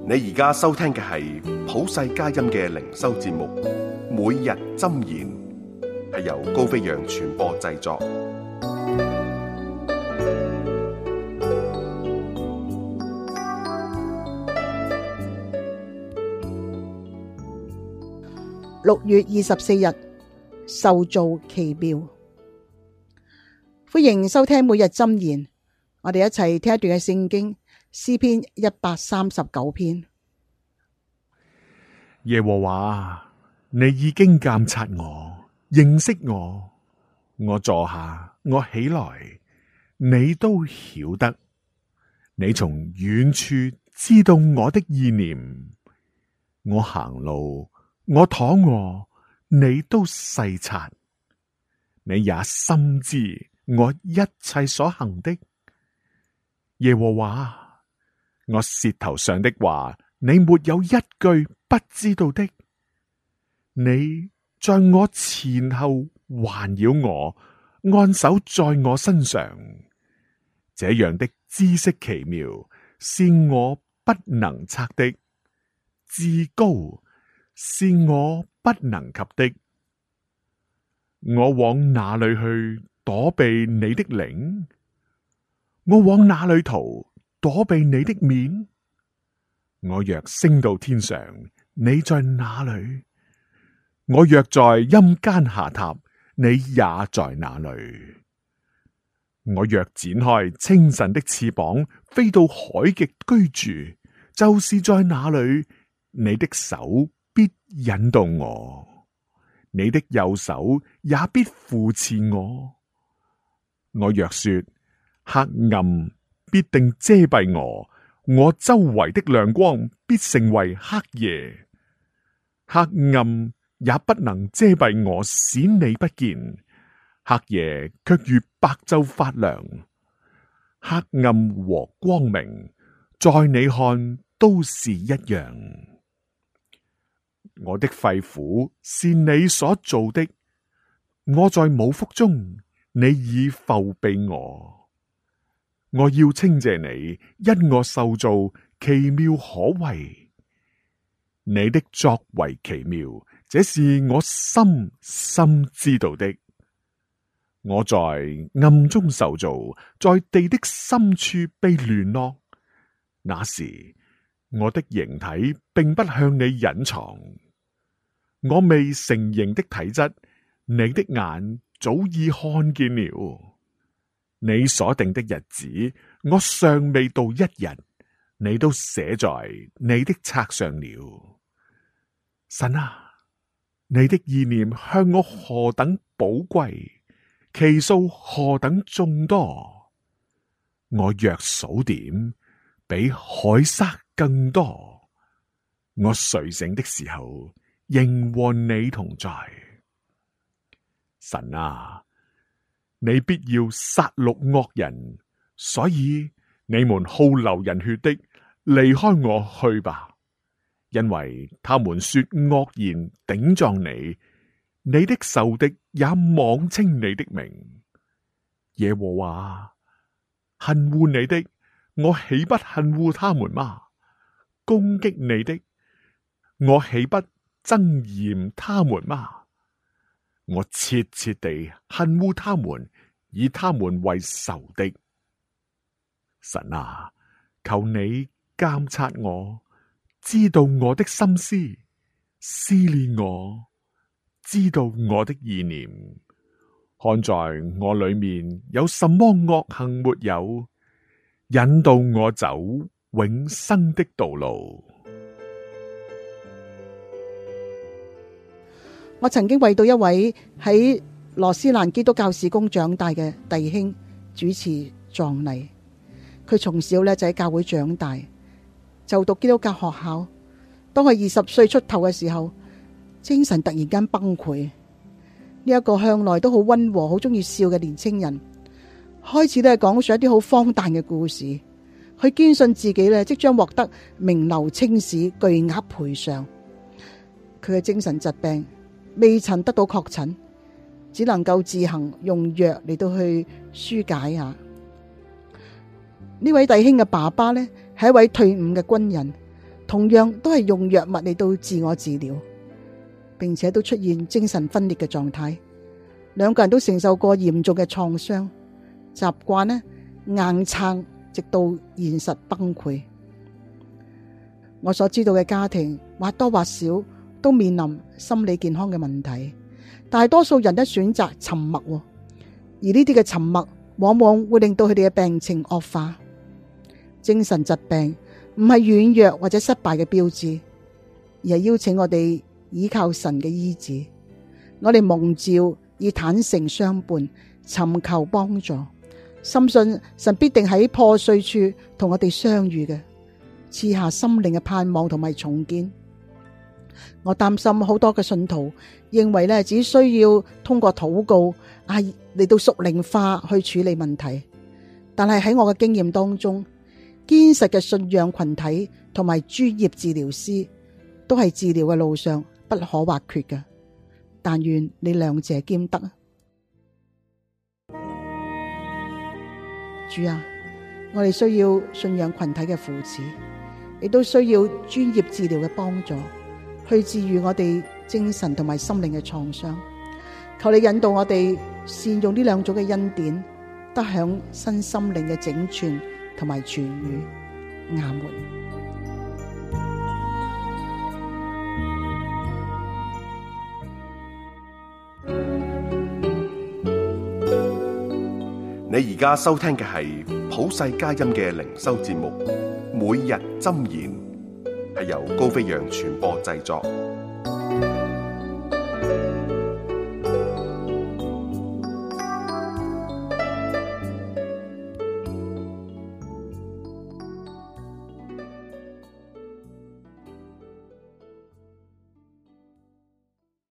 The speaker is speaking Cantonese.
你而家收聽嘅係普世佳音嘅靈修節目，每日箴言，係由高飛揚傳播製作。 6月24日，受造奇妙。歡迎收聽每日箴言，我哋一齊聽一段嘅聖經，詩篇139篇。 耶和華，你已經鑒察我，認識我。我坐下，我起來，你都曉得。你從遠處知道我的意念。我行路，我躺臥，你都細察。你也深知我一切所行的。耶和華，我舌頭上的話，你沒有一句不知道的。你在我前後環繞我，按手在我身上。這樣的知識奇妙，是我不能測的，至高是我不能及的。我往哪裏去躲避你的靈？我往哪裏逃躲避你的面？我若升到天上，你在哪裏？我若在陰間下榻，你也在那裏。我若展開清晨的翅膀，飛到海極居住，就是在那裏，你的手必引導我，你的右手也必扶持我。我若說黑暗必定遮蔽我，我周圍的亮光必成為黑夜，黑暗也不能遮蔽我，使你不見。黑夜卻如白晝發亮，黑暗和光明在你看都是一樣。我的肺腑是你所造的，我在母腹中，你已覆庇我。我要稱謝你，因我受造奇妙可畏。你的作為奇妙，這是我深深知道的。我在暗中受造，在地的深處被聯絡。那時，我的形體並不向你隱藏。我未成形的體質，你的眼早已看見了。你所定的日子，我尚未到一日，你都寫在你的冊上了。神啊，你的意念向我何等寶貴，其數何等眾多！我若數點，比海沙更多。我睡醒的時候，仍和你同在。神啊，你必要殺戮惡人，所以你們好流人血的，離開我去吧。因為他們說惡言頂撞你，你的仇敵也妄稱你的名。耶和華，恨惡你的，我豈不恨惡他們嗎？攻擊你的，我豈不憎厭他們嗎？我切切地恨惡他們，以他們為仇敵。神啊，求你監察我，知道我的心思，試煉我，知道我的意念，看在我裏面有什麼惡行沒有，引導我走永生的道路。 我曾經為到一位喺羅斯蘭基督教事工長大嘅弟兄主持葬禮。佢從小就喺教會長大，就讀基督教學校。當佢20歲出頭嘅時候，精神突然間崩潰。呢一個向來都好溫和、好中意笑嘅年青人，開始咧講述一啲好荒誕嘅故事。佢堅信自己咧即將獲得名留青史、巨額賠償。佢嘅精神疾病未曾得到確診，只能夠自行用藥嚟到去紓解下。呢位弟兄嘅爸爸呢，係一位退伍嘅軍人， 同樣都係用藥物嚟到自我治療，並且都出現精神分裂嘅狀態。兩個人都承受過嚴重嘅創傷，習慣呢硬撐，直到現實崩潰。我所知道嘅家庭或多或少都面臨心理健康嘅問題，大多數人都選擇沉默，而呢啲嘅沉默往往會令到佢哋嘅病情惡化。精神疾病唔係軟弱或者失敗嘅標誌，而係邀請我哋依靠神嘅醫治。我哋蒙召以坦誠相伴，尋求幫助，深信神必定喺破碎處同我哋相遇嘅，賜下心靈嘅盼望同埋重建。我擔心好多嘅信徒認為咧，只需要通過禱告嚟到屬靈化去處理問題，但係喺我嘅經驗當中，堅實嘅信仰群體同埋專業治療師都係治療嘅路上不可或缺嘅。但願你兩者兼得。主啊，我哋需要信仰群體嘅扶持，亦都需要專業治療嘅幫助，去治癒我哋精神同埋心靈嘅創傷。求你引導我哋善用呢兩種嘅恩典，得享身心靈嘅整全同埋痊癒。阿門。 你而家收聽嘅係普世佳音嘅靈修節目《每日箴言》，係由高飛揚傳播製作。